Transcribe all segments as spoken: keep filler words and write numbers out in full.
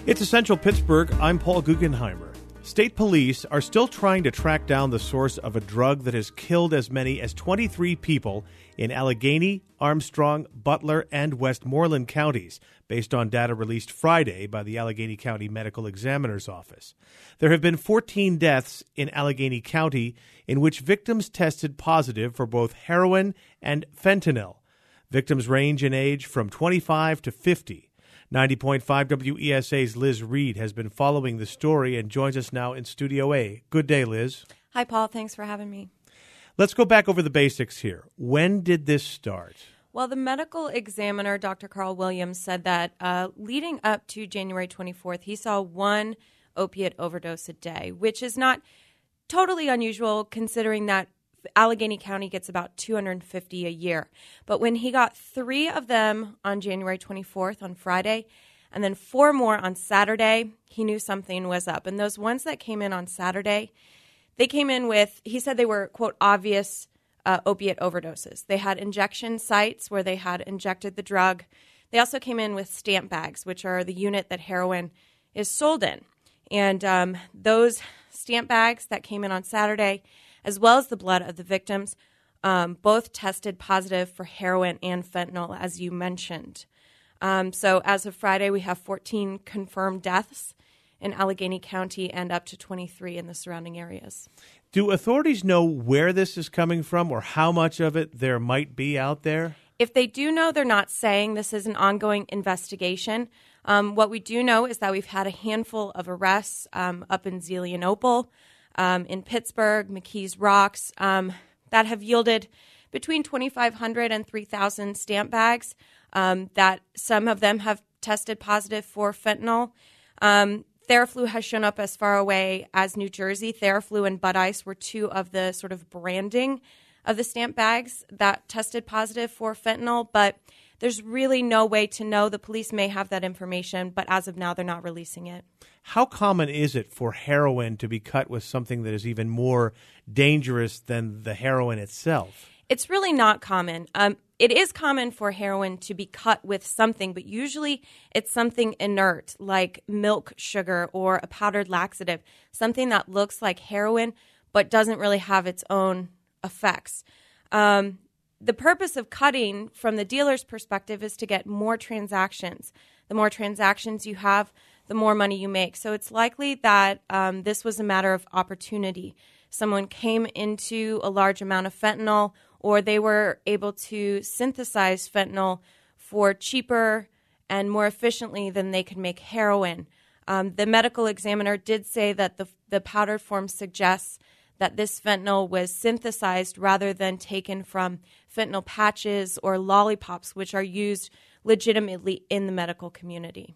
It's Essential Pittsburgh. I'm Paul Guggenheimer. State police are still trying to track down the source of a drug that has killed as many as twenty-three people in Allegheny, Armstrong, Butler, and Westmoreland counties, based on data released Friday by the Allegheny County Medical Examiner's Office. There have been fourteen deaths in Allegheny County in which victims tested positive for both heroin and fentanyl. Victims range in age from twenty-five to fifty. ninety point five W E S A's Liz Reed has been following the story and joins us now in Studio A. Good day, Liz. Hi, Paul. Thanks for having me. Let's go back over the basics here. When did this start? Well, the medical examiner, Doctor Carl Williams, said that uh, leading up to January twenty-fourth, he saw one opiate overdose a day, which is not totally unusual considering that Allegheny County gets about two hundred fifty a year. But when he got three of them on January twenty-fourth on Friday, and then four more on Saturday, he knew something was up. And those ones that came in on Saturday, they came in with, he said they were, quote, obvious uh, opiate overdoses. They had injection sites where they had injected the drug. They also came in with stamp bags, which are the unit that heroin is sold in. And um, those stamp bags that came in on Saturday, as well as the blood of the victims, um, both tested positive for heroin and fentanyl, as you mentioned. Um, so as of Friday, we have fourteen confirmed deaths in Allegheny County and up to twenty-three in the surrounding areas. Do authorities know where this is coming from or how much of it there might be out there? If they do know, they're not saying. This is an ongoing investigation. Um, what we do know is that we've had a handful of arrests um, up in Zelienople, Um, in Pittsburgh, McKees Rocks, um, that have yielded between twenty-five hundred and three thousand stamp bags, um, that some of them have tested positive for fentanyl. Um, Theraflu has shown up as far away as New Jersey. Theraflu and Bud Ice were two of the sort of branding of the stamp bags that tested positive for fentanyl, but there's really no way to know. The police may have that information, but as of now, they're not releasing it. How common is it for heroin to be cut with something that is even more dangerous than the heroin itself? It's really not common. Um, it is common for heroin to be cut with something, but usually it's something inert like milk sugar or a powdered laxative, something that looks like heroin but doesn't really have its own effects. Um, the purpose of cutting from the dealer's perspective is to get more transactions. The more transactions you have, the more money you make. So it's likely that um, this was a matter of opportunity. Someone came into a large amount of fentanyl, or they were able to synthesize fentanyl for cheaper and more efficiently than they could make heroin. Um, the medical examiner did say that the, the powdered form suggests that this fentanyl was synthesized rather than taken from fentanyl patches or lollipops, which are used legitimately in the medical community.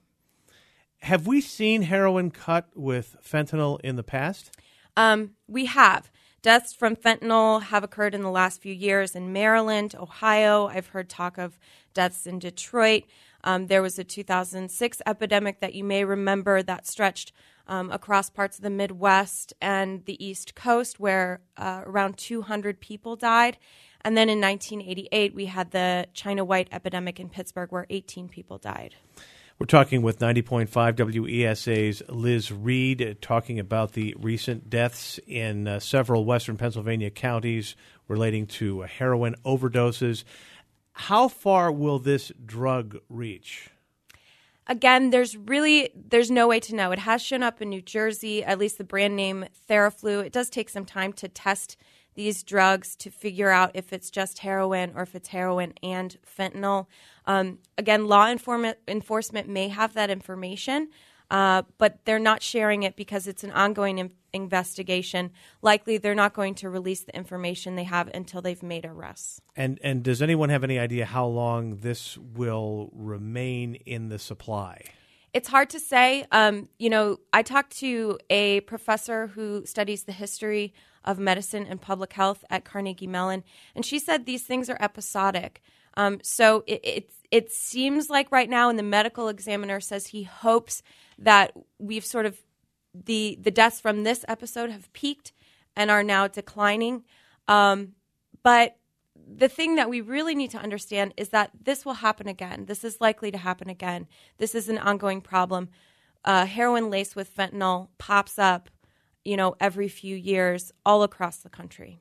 Have we seen heroin cut with fentanyl in the past? Um, we have. Deaths from fentanyl have occurred in the last few years in Maryland, Ohio. I've heard talk of deaths in Detroit. Um, there was a two thousand six epidemic that you may remember that stretched um, across parts of the Midwest and the East Coast, where uh, around two hundred people died. And then in nineteen eighty-eight, we had the China white epidemic in Pittsburgh, where eighteen people died. We're talking with ninety point five W E S A's Liz Reed, uh, talking about the recent deaths in uh, several western Pennsylvania counties relating to uh, heroin overdoses. How far will this drug reach? Again, there's really, there's no way to know. It has shown up in New Jersey, at least the brand name Theraflu. It does take some time to test these drugs to figure out if it's just heroin or if it's heroin and fentanyl. Um, again, law inform- enforcement may have that information, uh, but they're not sharing it because it's an ongoing in- investigation. Likely they're not going to release the information they have until they've made arrests. And and does anyone have any idea how long this will remain in the supply? It's hard to say. Um, you know, I talked to a professor who studies the history of medicine and public health at Carnegie Mellon, and she said these things are episodic. Um, so it, it it seems like right now, and the medical examiner says he hopes that we've sort of the the deaths from this episode have peaked and are now declining. Um, but the thing that we really need to understand is that this will happen again. This is likely to happen again. This is an ongoing problem. uh, heroin laced with fentanyl pops up, you know, every few years all across the country.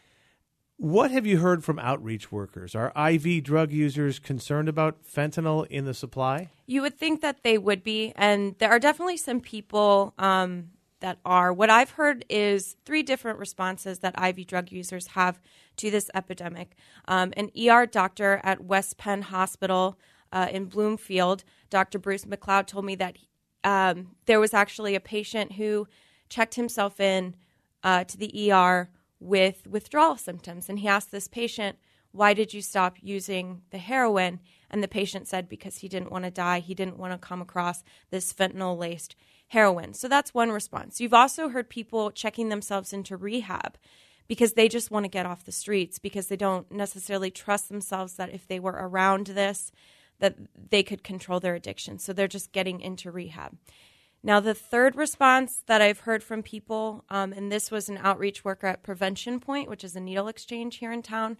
What have you heard from outreach workers? Are I V drug users concerned about fentanyl in the supply? You would think that they would be, and there are definitely some people um, that are. What I've heard is three different responses that I V drug users have to this epidemic. Um, an E R doctor at West Penn Hospital uh, in Bloomfield, Doctor Bruce McLeod, told me that um, there was actually a patient who checked himself in uh, to the E R with withdrawal symptoms. And he asked this patient, why did you stop using the heroin? And the patient said, because he didn't want to die. He didn't want to come across this fentanyl-laced heroin. So that's one response. You've also heard people checking themselves into rehab because they just want to get off the streets, because they don't necessarily trust themselves that if they were around this, that they could control their addiction. So they're just getting into rehab. Now, the third response that I've heard from people, um, and this was an outreach worker at Prevention Point, which is a needle exchange here in town,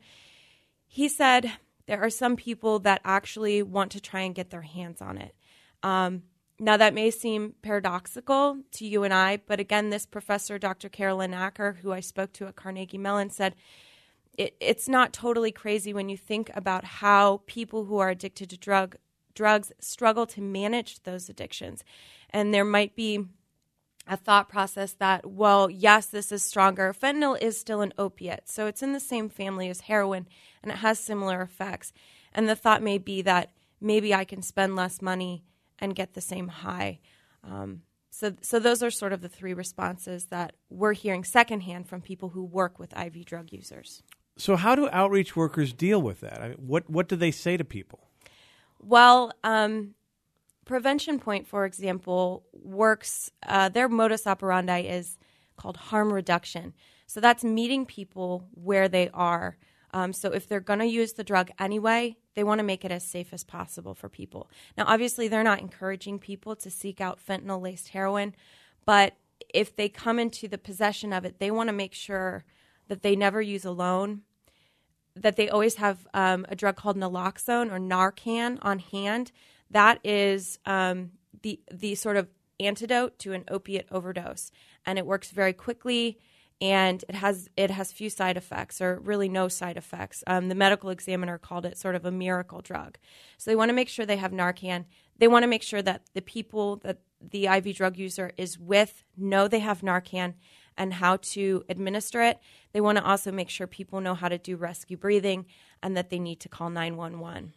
he said there are some people that actually want to try and get their hands on it. Um, now, that may seem paradoxical to you and I, but again, this professor, Doctor Carolyn Acker, who I spoke to at Carnegie Mellon, said it, it's not totally crazy when you think about how people who are addicted to drug drugs struggle to manage those addictions. And there might be a thought process that, well, yes, this is stronger. Fentanyl is still an opiate, so it's in the same family as heroin, and it has similar effects. And the thought may be that maybe I can spend less money and get the same high. Um, so, so those are sort of the three responses that we're hearing secondhand from people who work with I V drug users. So how do outreach workers deal with that? I mean, what, what do they say to people? Well, um, Prevention Point, for example, works, uh, their modus operandi is called harm reduction. So that's meeting people where they are. Um, so if they're going to use the drug anyway, they want to make it as safe as possible for people. Now, obviously, they're not encouraging people to seek out fentanyl-laced heroin, but if they come into the possession of it, they want to make sure that they never use alone, that they always have um, a drug called naloxone or Narcan on hand. That is um, the the sort of antidote to an opiate overdose, and it works very quickly, and it has it has few side effects, or really no side effects. Um, the medical examiner called it sort of a miracle drug. So they want to make sure they have Narcan. They want to make sure that the people that the I V drug user is with know they have Narcan and how to administer it. They want to also make sure people know how to do rescue breathing and that they need to call nine one one.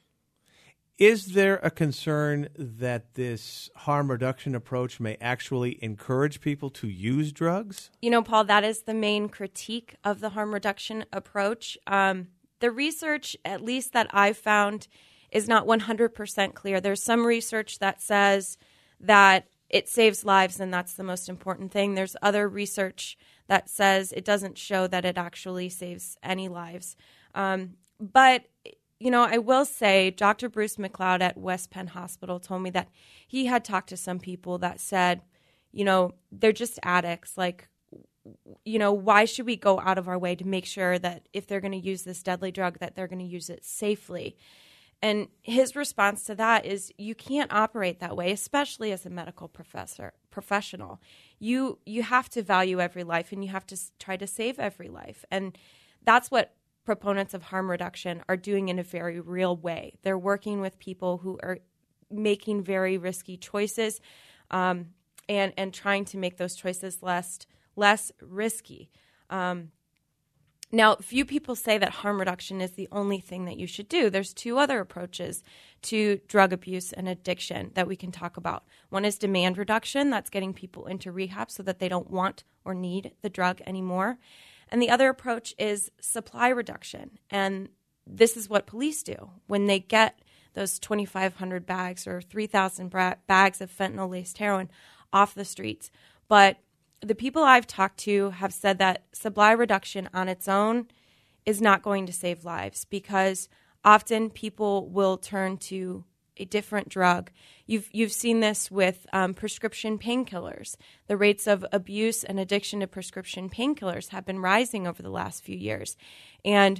Is there a concern that this harm reduction approach may actually encourage people to use drugs? You know, Paul, that is the main critique of the harm reduction approach. Um, the research, at least that I've found, is not one hundred percent clear. There's some research that says that it saves lives, and that's the most important thing. There's other research that says it doesn't show that it actually saves any lives. Um, but, you know, I will say Doctor Bruce McLeod at West Penn Hospital told me that he had talked to some people that said, you know, they're just addicts. Like, you know, why should we go out of our way to make sure that if they're going to use this deadly drug, that they're going to use it safely? And his response to that is you can't operate that way, especially as a medical professor, professional. You you have to value every life, and you have to s- try to save every life. And that's what proponents of harm reduction are doing in a very real way. They're working with people who are making very risky choices um, and, and trying to make those choices less, less risky. Um Now, few people say that harm reduction is the only thing that you should do. There's two other approaches to drug abuse and addiction that we can talk about. One is demand reduction. That's getting people into rehab so that they don't want or need the drug anymore. And the other approach is supply reduction. And this is what police do. When they get those twenty-five hundred bags or three thousand bra- bags of fentanyl-laced heroin off the streets. But the people I've talked to have said that supply reduction on its own is not going to save lives, because often people will turn to a different drug. You've you've seen this with um, prescription painkillers. The rates of abuse and addiction to prescription painkillers have been rising over the last few years. And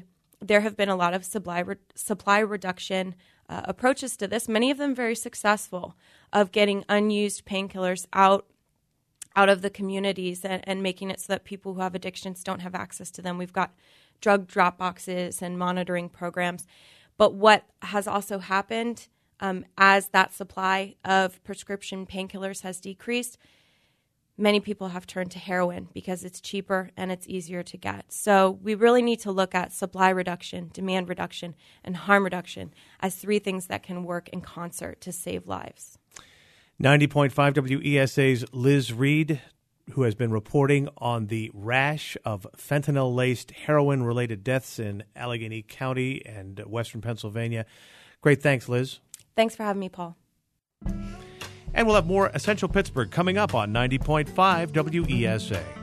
there have been a lot of supply re- supply reduction uh, approaches to this, many of them very successful, of getting unused painkillers out out of the communities and, and making it so that people who have addictions don't have access to them. We've got drug drop boxes and monitoring programs. But what has also happened um, as that supply of prescription painkillers has decreased, many people have turned to heroin because it's cheaper and it's easier to get. So we really need to look at supply reduction, demand reduction, and harm reduction as three things that can work in concert to save lives. ninety point five W E S A's Liz Reed, who has been reporting on the rash of fentanyl-laced heroin-related deaths in Allegheny County and western Pennsylvania. Great. Thanks, Liz. Thanks for having me, Paul. And we'll have more Essential Pittsburgh coming up on ninety point five W E S A.